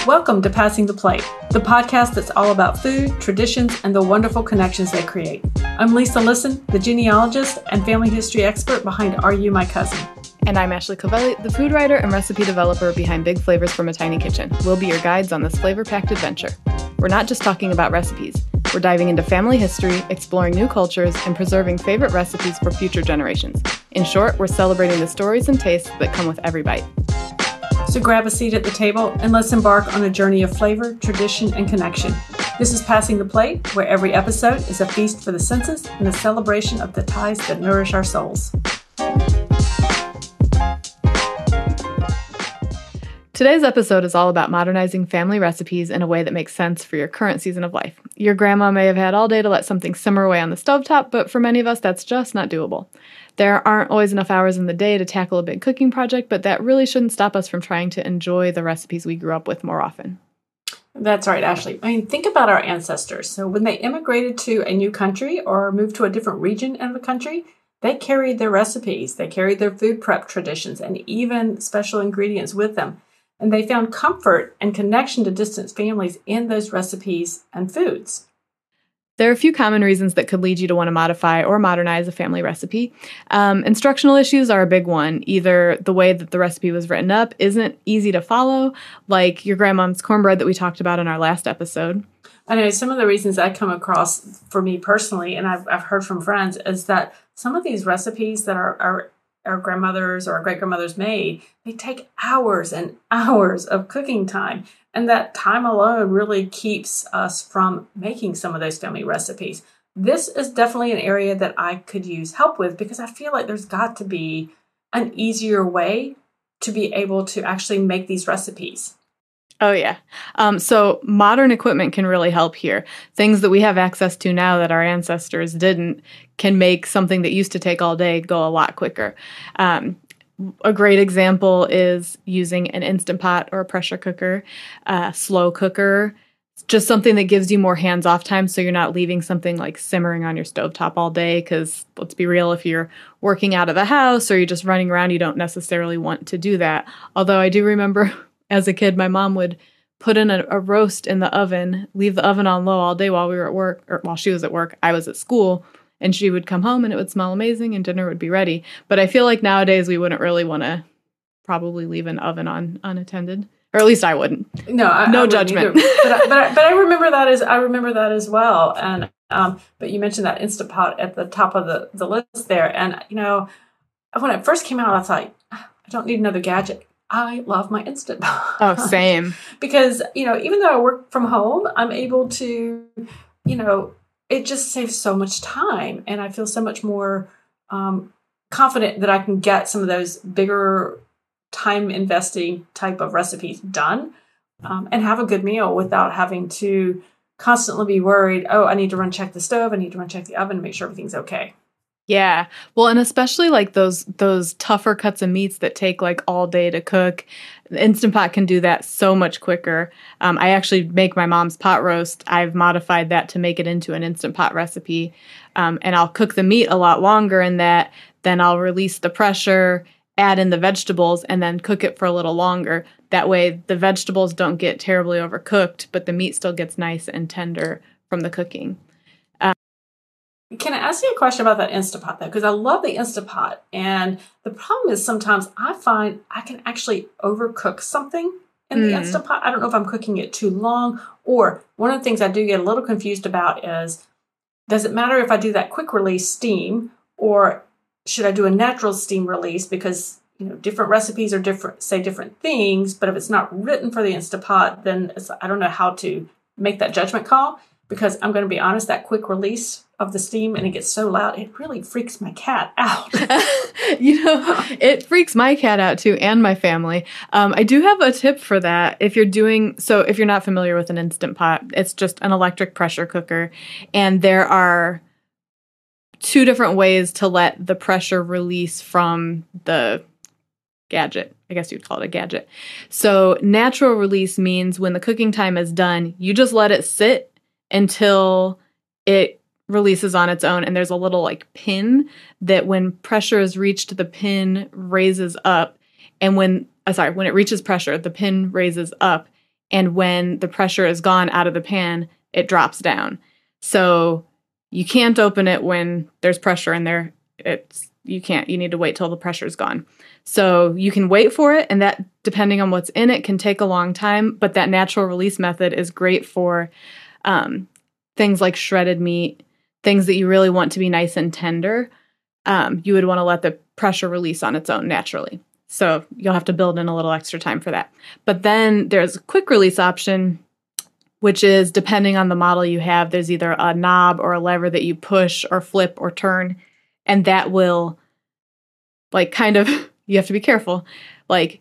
Welcome to Passing the Plate, the podcast that's all about food, traditions, and the wonderful connections they create. I'm Lisa Lisson, the genealogist and family history expert behind Are You My Cousin? And I'm Ashley Covelli, the food writer and recipe developer behind Big Flavors from a Tiny Kitchen. We'll be your guides on this flavor-packed adventure. We're not just talking about recipes. We're diving into family history, exploring new cultures, and preserving favorite recipes for future generations. In short, we're celebrating the stories and tastes that come with every bite. So grab a seat at the table and let's embark on a journey of flavor, tradition, and connection. This is Passing the Plate, where every episode is a feast for the senses and a celebration of the ties that nourish our souls. Today's episode is all about modernizing family recipes in a way that makes sense for your current season of life. Your grandma may have had all day to let something simmer away on the stovetop, but for many of us, that's just not doable. There aren't always enough hours in the day to tackle a big cooking project, but that really shouldn't stop us from trying to enjoy the recipes we grew up with more often. That's right, Ashley. I mean, think about our ancestors. So when they immigrated to a new country or moved to a different region of the country, they carried their recipes, they carried their food prep traditions, and even special ingredients with them. And they found comfort and connection to distant families in those recipes and foods. There are a few common reasons that could lead you to want to modify or modernize a family recipe. Instructional issues are a big one. Either the way that the recipe was written up isn't easy to follow, like your grandmom's cornbread that we talked about in our last episode. I know some of the reasons I come across for me personally, and I've heard from friends, is that some of these recipes that our grandmothers or our great-grandmothers made, they take hours and hours of cooking time. And that time alone really keeps us from making some of those family recipes. This is definitely an area that I could use help with because I feel like there's got to be an easier way to be able to actually make these recipes. Oh, yeah. So modern equipment can really help here. Things that we have access to now that our ancestors didn't can make something that used to take all day go a lot quicker. A great example is using an Instant Pot or a pressure cooker, slow cooker, just something that gives you more hands-off time so you're not leaving something like simmering on your stovetop all day because, let's be real, if you're working out of the house or you're just running around, you don't necessarily want to do that. Although I do remember as a kid, my mom would put in a roast in the oven, leave the oven on low all day while we were at work, or while she was at work, I was at school, and she would come home and it would smell amazing and dinner would be ready. But I feel like nowadays we wouldn't really want to probably leave an oven on unattended, or at least I wouldn't. No, no judgment. but I remember that as well. And but you mentioned that Instant Pot at the top of the list there, and you know, when it first came out, I thought I don't need another gadget. I love my Instant Pot. Oh, same. Because, you know, even though I work from home, I'm able to, you know, it just saves so much time. And I feel so much more confident that I can get some of those bigger time investing type of recipes done and have a good meal without having to constantly be worried, oh, I need to run check the stove. I need to run check the oven to make sure everything's okay. Yeah. Well, and especially like those tougher cuts of meats that take like all day to cook. The Instant Pot can do that so much quicker. I actually make my mom's pot roast. I've modified that to make it into an Instant Pot recipe. And I'll cook the meat a lot longer in that. Then I'll release the pressure, add in the vegetables, and then cook it for a little longer. That way the vegetables don't get terribly overcooked, but the meat still gets nice and tender from the cooking. Can I ask you a question about that Instant Pot, though? Because I love the Instant Pot. And the problem is sometimes I find I can actually overcook something in the Instant Pot. I don't know if I'm cooking it too long. Or one of the things I do get a little confused about is, does it matter if I do that quick release steam or should I do a natural steam release? Because, you know, different recipes are different things. But if it's not written for the Instant Pot, then I don't know how to make that judgment call. Because I'm going to be honest, that quick release of the steam and it gets so loud, it really freaks my cat out. You know, it freaks my cat out too, and my family. I do have a tip for that. If you're not familiar with an Instant Pot, it's just an electric pressure cooker. And there are two different ways to let the pressure release from the gadget. I guess you'd call it a gadget. So natural release means when the cooking time is done, you just let it sit until it releases on its own. And there's a little like pin that when pressure is reached, the pin raises up. And when it reaches pressure, the pin raises up And when the pressure is gone out of the pan, it drops down. So you can't open it when there's pressure in there. You need to wait till the pressure is gone. So you can wait for it, and that, depending on what's in it, can take a long time. But that natural release method is great for things like shredded meat, things that you really want to be nice and tender. You would want to let the pressure release on its own naturally. So you'll have to build in a little extra time for that. But then there's a quick release option, which is, depending on the model you have, there's either a knob or a lever that you push or flip or turn. And that will, like, kind of, you have to be careful, like,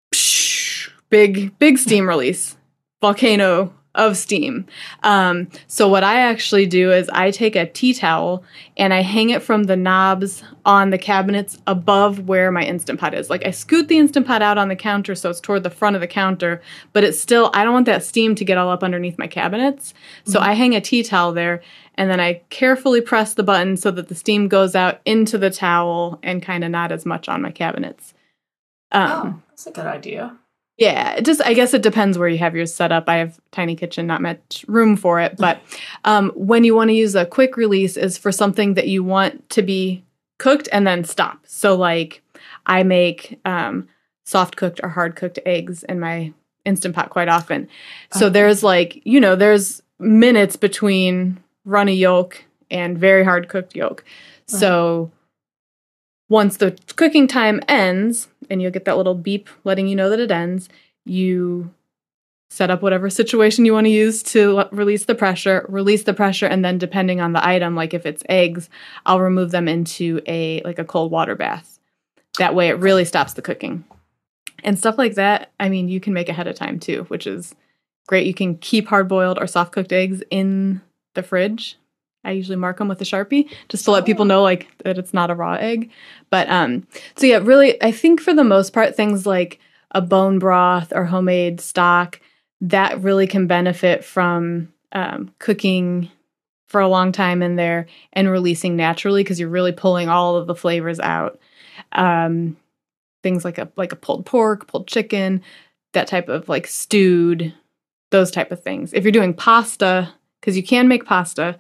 big steam release, volcano of steam. So what I actually do is I take a tea towel and I hang it from the knobs on the cabinets above where my Instant Pot is. Like, I scoot the Instant Pot out on the counter so it's toward the front of the counter, but it's still, I don't want that steam to get all up underneath my cabinets. So I hang a tea towel there, and then I carefully press the button so that the steam goes out into the towel and kind of not as much on my cabinets. That's a good idea. Yeah, I guess it depends where you have yours set up. I have a tiny kitchen, not much room for it. But when you want to use a quick release is for something that you want to be cooked and then stop. So, like, I make soft cooked or hard cooked eggs in my Instant Pot quite often. So there's there's minutes between runny yolk and very hard cooked yolk. Right. So once the cooking time ends, and you'll get that little beep letting you know that it ends, you set up whatever situation you want to use to release the pressure, and then depending on the item, like if it's eggs, I'll remove them into a cold water bath. That way it really stops the cooking. And stuff like that, I mean, you can make ahead of time too, which is great. You can keep hard-boiled or soft-cooked eggs in the fridge. I usually mark them with a Sharpie just to let people know, like, that it's not a raw egg. But so yeah, really, I think for the most part, things like a bone broth or homemade stock, that really can benefit from cooking for a long time in there and releasing naturally, because you're really pulling all of the flavors out. Things like a pulled pork, pulled chicken, that type of like stewed, those type of things. If you're doing pasta, because you can make pasta,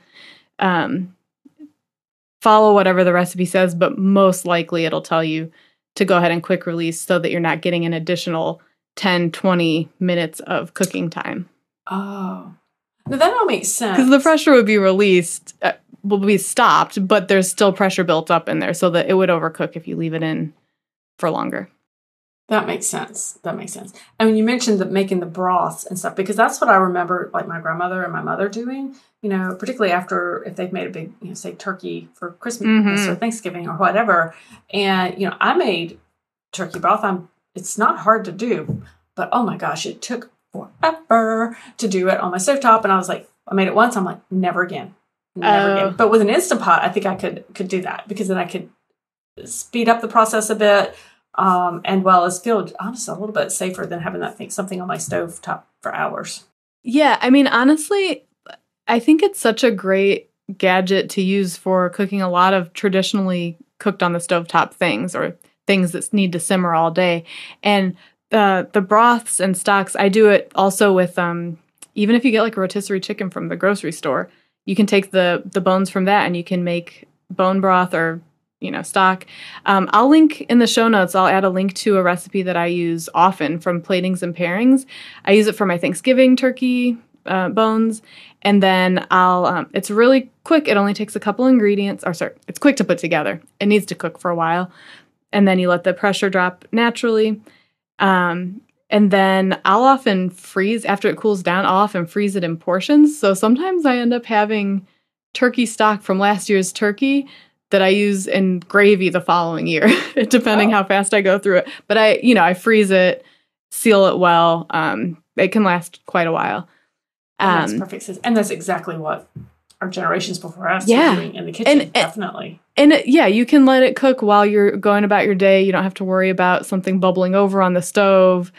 follow whatever the recipe says, but most likely it'll tell you to go ahead and quick release so that you're not getting an additional 10, 20 minutes of cooking time. Oh, now that all makes sense. Because the pressure would be released, will be stopped, but there's still pressure built up in there so that it would overcook if you leave it in for longer. That makes sense. I mean, you mentioned that making the broths and stuff, because that's what I remember, like, my grandmother and my mother doing, particularly after, if they've made a big, say, turkey for Christmas or Thanksgiving or whatever. And, I made turkey broth. It's not hard to do, but oh my gosh, it took forever to do it on my stovetop. And I was like, I made it once. I'm like, never again. But with an Instant Pot, I think I could do that, because then I could speed up the process a bit. And well, it's feel honestly a little bit safer than having something on my stove top for hours. Yeah, I mean, honestly, I think it's such a great gadget to use for cooking a lot of traditionally cooked on the stovetop things, or things that need to simmer all day. And the broths and stocks, I do it also with even if you get like a rotisserie chicken from the grocery store, you can take the bones from that and you can make bone broth or stock. I'll link in the show notes. I'll add a link to a recipe that I use often from Platings and Pairings. I use it for my Thanksgiving turkey bones, and then it's really quick. It only takes a couple ingredients. It's quick to put together. It needs to cook for a while, and then you let the pressure drop naturally. And then I'll often freeze after it cools down. I'll often freeze it in portions. So sometimes I end up having turkey stock from last year's turkey that I use in gravy the following year, depending how fast I go through it. But I freeze it, seal it well. It can last quite a while. That makes perfect sense. And that's exactly what our generations before us were doing in the kitchen, definitely. And you can let it cook while you're going about your day. You don't have to worry about something bubbling over on the stove,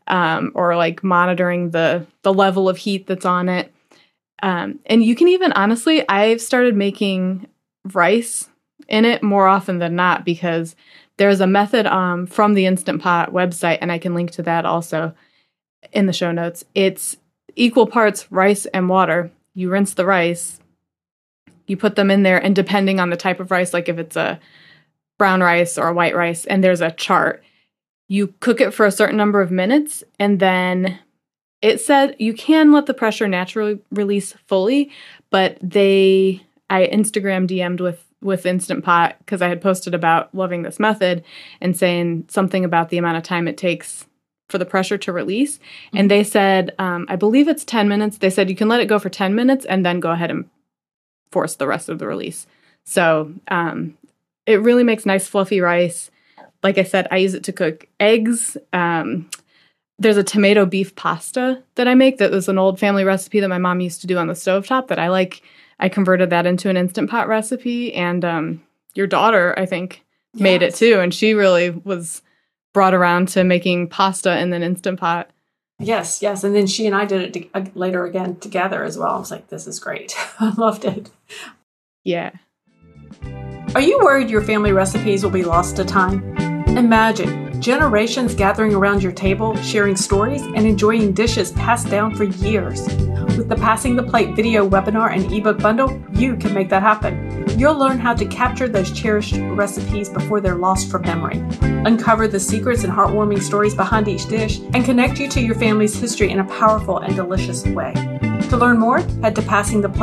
or like monitoring the level of heat that's on it. And you can even, honestly, I've started making rice in it more often than not, because there's a method from the Instant Pot website, and I can link to that also. in the show notes. It's equal parts rice and water. You rinse the rice, you put them in there, and depending on the type of rice, like if it's a brown rice or a white rice, and there's a chart, you cook it for a certain number of minutes, and then it said you can let the pressure naturally release fully, but I Instagram DM'd with Instant Pot because I had posted about loving this method and saying something about the amount of time it takes for the pressure to release. Mm-hmm. And they said, I believe it's 10 minutes. They said you can let it go for 10 minutes and then go ahead and force the rest of the release. So it really makes nice fluffy rice. Like I said, I use it to cook eggs. There's a tomato beef pasta that I make that was an old family recipe that my mom used to do on the stovetop that I like. I converted that into an Instant Pot recipe. And your daughter, I think, made it too. And she really was brought around to making pasta in an Instant Pot. Yes. And then she and I did it later again together as well. I was like, this is great. I loved it. Yeah. Are you worried your family recipes will be lost to time? Imagine generations gathering around your table, sharing stories, and enjoying dishes passed down for years. With the Passing the Plate video webinar and ebook bundle, you can make that happen. You'll learn how to capture those cherished recipes before they're lost from memory, uncover the secrets and heartwarming stories behind each dish, and connect you to your family's history in a powerful and delicious way. To learn more, head to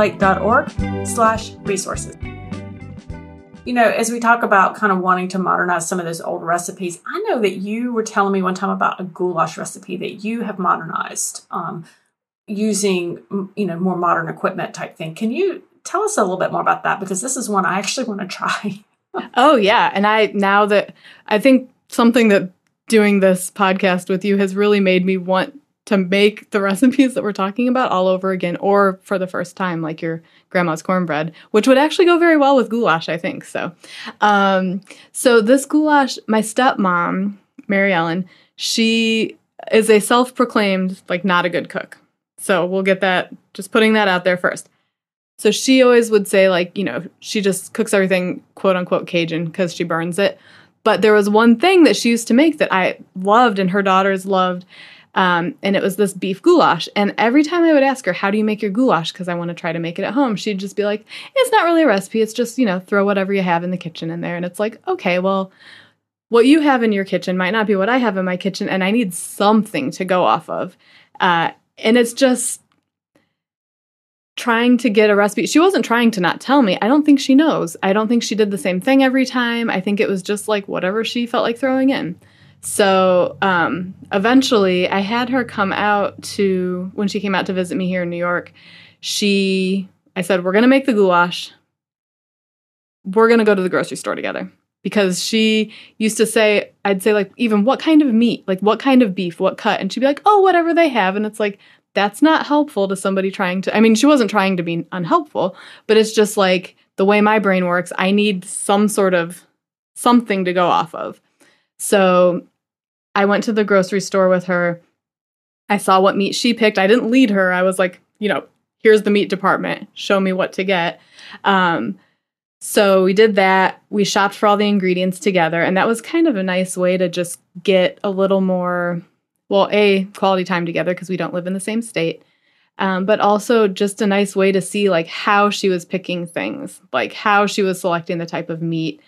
passingtheplate.org/resources. You know, as we talk about kind of wanting to modernize some of those old recipes, I know that you were telling me one time about a goulash recipe that you have modernized using, more modern equipment type thing. Can you tell us a little bit more about that? Because this is one I actually want to try. Oh, yeah. And I think something that doing this podcast with you has really made me want to make the recipes that we're talking about all over again, or for the first time, like your grandma's cornbread, which would actually go very well with goulash, I think. So this goulash, my stepmom, Mary Ellen, she is a self-proclaimed, not a good cook. So we'll get that, just putting that out there first. So she always would say, she just cooks everything, quote unquote, Cajun because she burns it. But there was one thing that she used to make that I loved and her daughters loved. And it was this beef goulash. And every time I would ask her, how do you make your goulash? Because I want to try to make it at home. She'd just be like, it's not really a recipe. It's just, throw whatever you have in the kitchen in there. And it's like, okay, well, what you have in your kitchen might not be what I have in my kitchen. And I need something to go off of. And it's just trying to get a recipe. She wasn't trying to not tell me. I don't think she knows. I don't think she did the same thing every time. I think it was just whatever she felt like throwing in. So eventually I had her come out when she came out to visit me here in New York, I said, we're going to make the goulash. We're going to go to the grocery store together. Because she used to say, I'd say even what kind of meat, what kind of beef, what cut? And she'd be like, oh, whatever they have. And it's that's not helpful to somebody trying to, she wasn't trying to be unhelpful, but it's just the way my brain works, I need some sort of something to go off of. So I went to the grocery store with her. I saw what meat she picked. I didn't lead her. I was here's the meat department. Show me what to get. So we did that. We shopped for all the ingredients together. And that was kind of a nice way to just get a little more, quality time together because we don't live in the same state. But also just a nice way to see how she was picking things, how she was selecting the type of meat.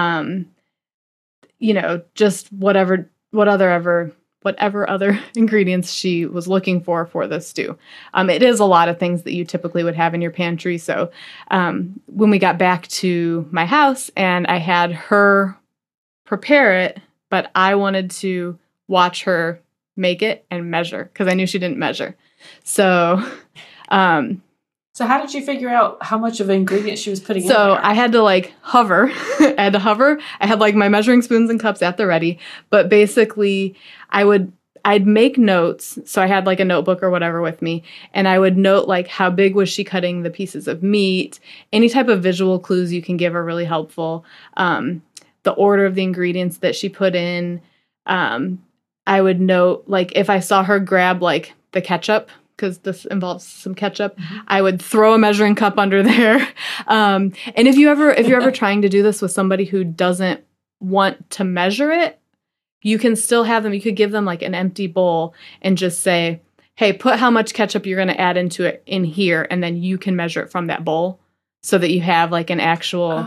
Just whatever other ingredients she was looking for this stew. It is a lot of things that you typically would have in your pantry. So when we got back to my house and I had her prepare it, but I wanted to watch her make it and measure because I knew she didn't measure. So how did you figure out how much of an ingredient she was putting in there? So I had to hover. I had to hover. I had my measuring spoons and cups at the ready. But basically I'd make notes. So I had a notebook or whatever with me. And I would note how big was she cutting the pieces of meat. Any type of visual clues you can give are really helpful. The order of the ingredients that she put in. I would note if I saw her grab the ketchup, because this involves some ketchup, I would throw a measuring cup under there. And if you're ever trying to do this with somebody who doesn't want to measure it, you can still have them. You could give them like an empty bowl and just say, hey, put how much ketchup you're going to add into it in here. And then you can measure it from that bowl so that you have like an actual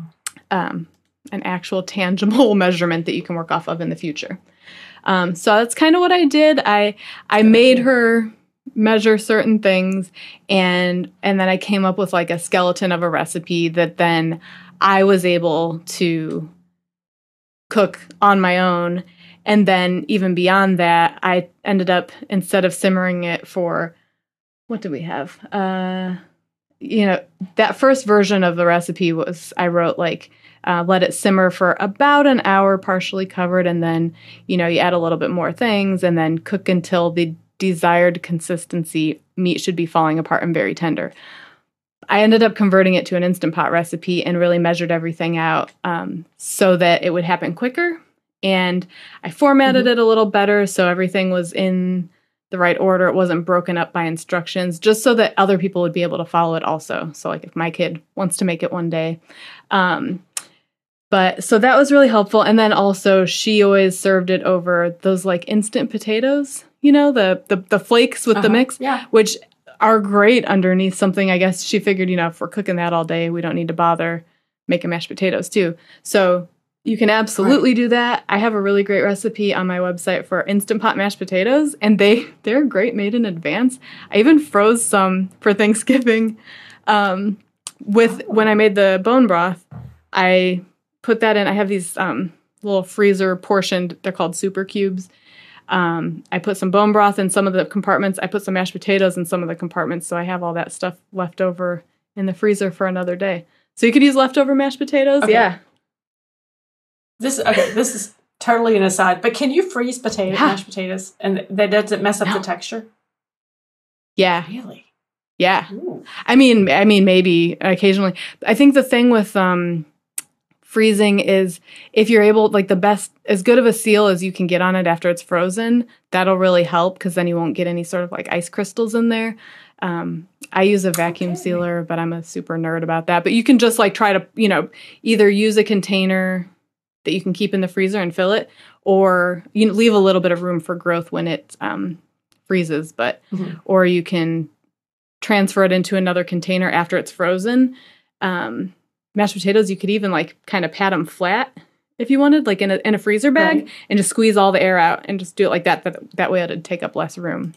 tangible measurement that you can work off of in the future. So that's kind of what I did. I made her measure certain things, and then I came up with like a skeleton of a recipe that then I was able to cook on my own. And then even beyond that, I ended up, instead of simmering it for, what did we have? That first version of the recipe was, I wrote like, let it simmer for about an hour, partially covered, and then, you add a little bit more things, and then cook until the desired consistency. Meat should be falling apart and very tender. I ended up converting it to an Instant Pot recipe and really measured everything out so that it would happen quicker. And I formatted it a little better so everything was in the right order. It wasn't broken up by instructions, just so that other people would be able to follow it also. So like if my kid wants to make it one day. But so that was really helpful. And then also she always served it over those like instant potatoes, the flakes with the mix, which are great underneath something. I guess she figured, if we're cooking that all day, we don't need to bother making mashed potatoes too. So you can absolutely do that. I have a really great recipe on my website for Instant Pot mashed potatoes, and they're great made in advance. I even froze some for Thanksgiving. When I made the bone broth, I put that in. I have these little freezer portioned, they're called super cubes. I put some bone broth in some of the compartments. I put some mashed potatoes in some of the compartments, so I have all that stuff left over in the freezer for another day. So you could use leftover mashed potatoes. Okay. Yeah. This is totally an aside, but can you freeze mashed potatoes, and that doesn't mess up the texture? Yeah. Really? Yeah. Ooh. I mean, maybe occasionally. I think the thing with freezing is if you're able, like as good of a seal as you can get on it after it's frozen, that'll really help because then you won't get any sort of like ice crystals in there. I use a vacuum sealer, but I'm a super nerd about that. But you can just like try to, either use a container that you can keep in the freezer and fill it, or leave a little bit of room for growth when it freezes, or you can transfer it into another container after it's frozen. Mashed potatoes, you could even like kind of pat them flat if you wanted, like in a freezer bag, and just squeeze all the air out and just do it like that. That way it'd take up less room.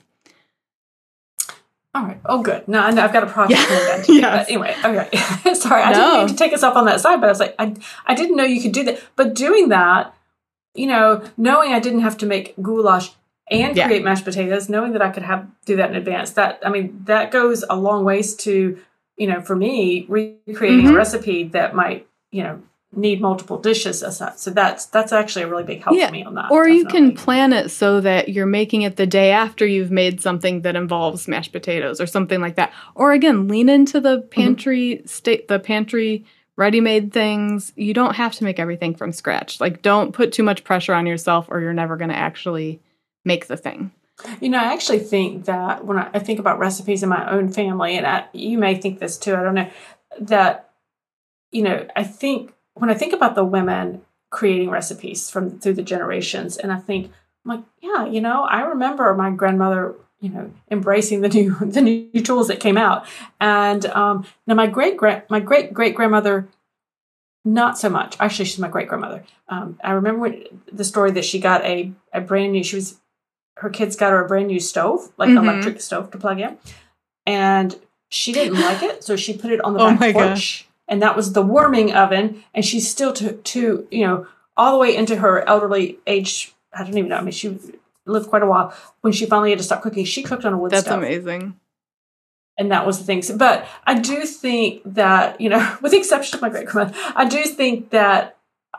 All right. Oh, good. No, I've got a project planned. Yes. But anyway, okay. Sorry, I didn't mean to take us up on that side, but I was like, I didn't know you could do that. But doing that, knowing I didn't have to make goulash and create mashed potatoes, knowing that I could do that in advance, that goes a long ways to, for me, recreating a recipe that might, need multiple dishes as that. So that's actually a really big help for me on that. Or definitely. You can plan it so that you're making it the day after you've made something that involves mashed potatoes or something like that. Or again, lean into the pantry pantry ready-made things. You don't have to make everything from scratch. Like, don't put too much pressure on yourself or you're never going to actually make the thing. I actually think that when I think about recipes in my own family, and you may think this too, I don't know, that, I think when I think about the women creating recipes through the generations, and I'm like, I remember my grandmother, embracing the new tools that came out, and now my great great grandmother, not so much. Actually, she's my great grandmother. I remember the story that she got a brand new. Her kids got her a brand new stove, like electric stove to plug in, and she didn't like it, so she put it on the back porch. Gosh. And that was the warming oven. And she still all the way into her elderly age. I don't even know. She lived quite a while. When she finally had to stop cooking, she cooked on a wood stove. That's amazing. And that was the thing. But I do think that, with the exception of my great grandmother, I do think that,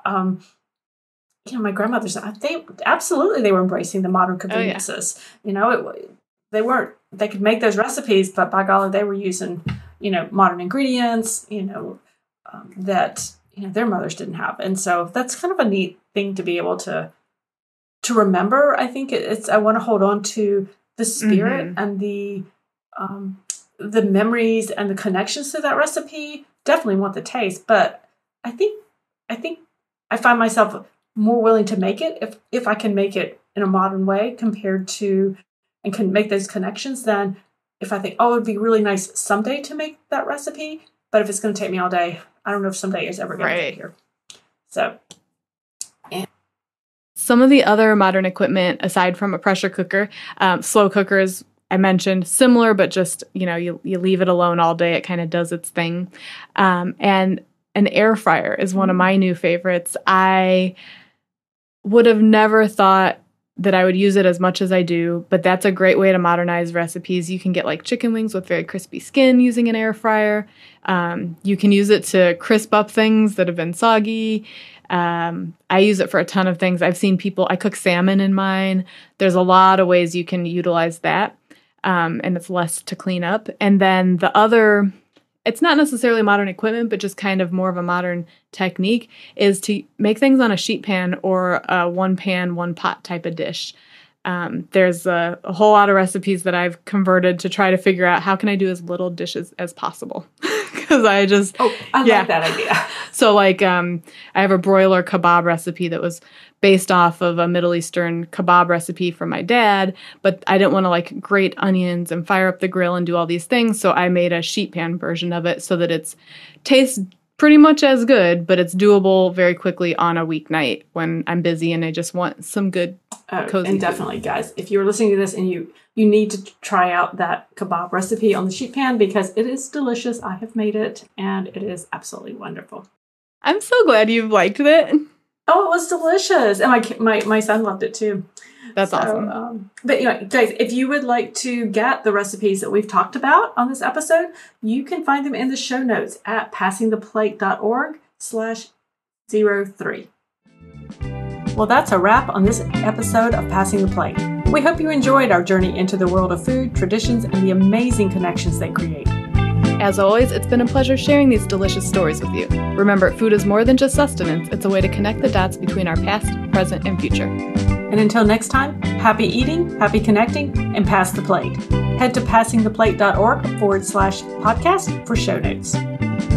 my grandmothers, they were embracing the modern conveniences. Oh, yeah. They could make those recipes, but by golly, they were using modern ingredients, that, their mothers didn't have. And so that's kind of a neat thing to be able to remember. I think I want to hold on to the spirit and the memories and the connections to that recipe. Definitely want the taste, but I think I find myself more willing to make it if I can make it in a modern way compared to, and can make those connections, than if I think, oh, it'd be really nice someday to make that recipe. But if it's going to take me all day, I don't know if someday is ever going to get here. So, some of the other modern equipment, aside from a pressure cooker, slow cookers, I mentioned, similar, but just, you leave it alone all day. It kind of does its thing. And an air fryer is one of my new favorites. I would have never thought that I would use it as much as I do, but that's a great way to modernize recipes. You can get like chicken wings with very crispy skin using an air fryer. You can use it to crisp up things that have been soggy. I use it for a ton of things. I've seen I cook salmon in mine. There's a lot of ways you can utilize that. And it's less to clean up. And then the other, it's not necessarily modern equipment, but just kind of more of a modern technique, is to make things on a sheet pan or a one pan, one pot type of dish. There's a whole lot of recipes that I've converted to try to figure out how can I do as little dishes as possible. Because I like that idea. So like I have a broiler kebab recipe that was based off of a Middle Eastern kebab recipe from my dad, but I didn't want to like grate onions and fire up the grill and do all these things, so I made a sheet pan version of it so that it tastes pretty much as good, but it's doable very quickly on a weeknight when I'm busy and I just want some good cozy and definitely food. Guys, if you're listening to this and you need to try out that kebab recipe on the sheet pan, because it is delicious. I have made it and it is absolutely wonderful. I'm so glad you've liked it. Oh, it was delicious. And my son loved it too. That's awesome. But guys, if you would like to get the recipes that we've talked about on this episode, you can find them in the show notes at passingtheplate.org/03. Well, that's a wrap on this episode of Passing the Plate. We hope you enjoyed our journey into the world of food, traditions, and the amazing connections they create. As always, it's been a pleasure sharing these delicious stories with you. Remember, food is more than just sustenance. It's a way to connect the dots between our past, present, and future. And until next time, happy eating, happy connecting, and pass the plate. Head to passingtheplate.org/podcast for show notes.